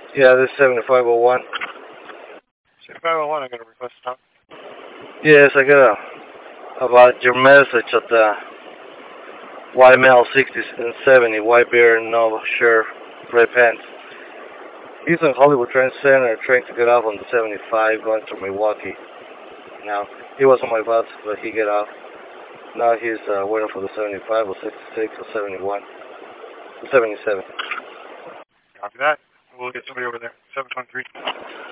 Yeah, this is 7501. 7501, I got a request to talk. Yes, I got about your message at the white male 60s and 70, white beard, no shirt, red pants. He's in Hollywood Trade Center trying to get off on the 75 going to Milwaukee. Now, he was on my bus, but he get off. Now he's waiting for the 75 or 66 or 71, 77. Copy that. We'll get somebody over there. 723.